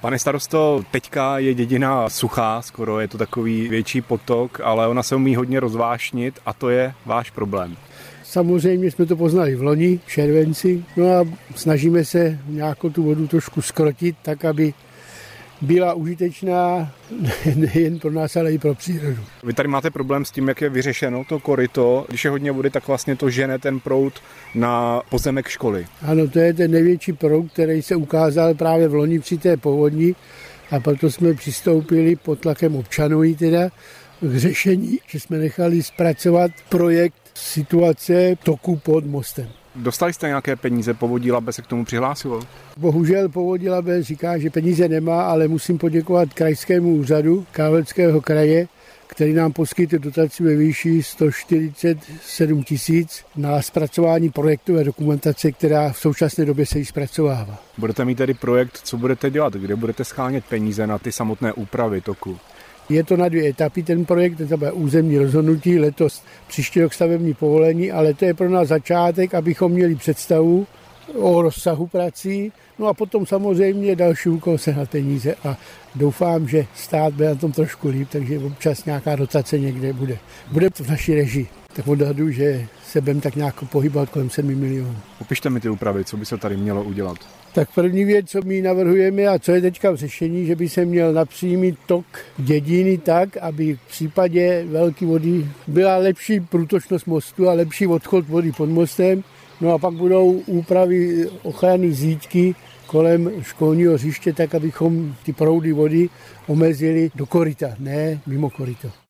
Pane starosto, teďka je dědina suchá, skoro je to takový větší potok, ale ona se umí hodně rozvášnit a to je váš problém. Samozřejmě jsme to poznali v loni, v červenci, no a snažíme se nějakou tu vodu trošku zkrotit, tak aby byla užitečná nejen pro nás, ale i pro přírodu. Vy tady máte problém s tím, jak je vyřešeno to koryto. Když je hodně vody, tak vlastně to žene ten proud na pozemek školy. Ano, to je ten největší proud, který se ukázal právě v loni při té povodni a proto jsme přistoupili pod tlakem občanů teda k řešení, že jsme nechali zpracovat projekt situace toku pod mostem. Dostali jste nějaké peníze, Povodí Labe se k tomu přihlásilo? Bohužel Povodí Labe říká, že peníze nemá, ale musím poděkovat krajskému úřadu Karlovarského kraje, který nám poskytl dotaci ve výši 147 000 na zpracování projektové dokumentace, která v současné době se již zpracovává. Budete mít tedy projekt, co budete dělat, kde budete shánět peníze na ty samotné úpravy toku? Je to na 2 etapy ten projekt, to bude územní rozhodnutí, letos příští rok stavební povolení, ale to je pro nás začátek, abychom měli představu o rozsahu prací, no a potom samozřejmě další úkol sehnat peníze a doufám, že stát bude na tom trošku líp, takže občas nějaká dotace někde bude. Bude to v naší režii, tak odhadu, že se budeme tak nějak pohybovat kolem 7 milionů. Popište mi ty úpravy, co by se tady mělo udělat. Tak první věc, co my navrhujeme a co je teďka v řešení, že by se měl napřímit tok dědiny tak, aby v případě velké vody byla lepší průtočnost mostu a lepší odchod vody pod mostem. No a pak budou úpravy ochranné zítky kolem školního hřiště tak, abychom ty proudy vody omezili do koryta, ne mimo koryto.